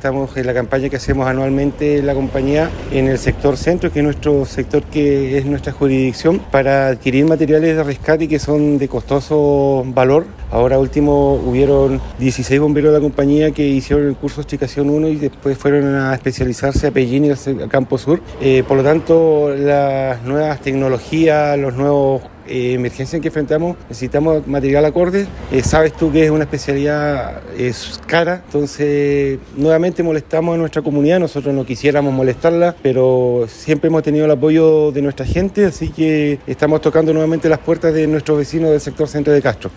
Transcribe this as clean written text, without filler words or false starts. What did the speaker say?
estamos en la campaña que hacemos anualmente en la compañía en el sector centro, que es nuestro sector, que es nuestra jurisdicción, para adquirir materiales de rescate que son de costoso valor. Ahora último hubieron 16 bomberos de la compañía que hicieron el curso Chicación 1 y después fueron a especializarse a Pellín y a Campo Sur. Por lo tanto, las nuevas tecnologías, los nuevos emergencias en que enfrentamos, necesitamos material acorde. Sabes tú que es una especialidad cara, entonces nuevamente molestamos a nuestra comunidad. Nosotros no quisiéramos molestarla, pero siempre hemos tenido el apoyo de nuestra gente, así que estamos tocando nuevamente las puertas de nuestros vecinos del sector centro de Castro.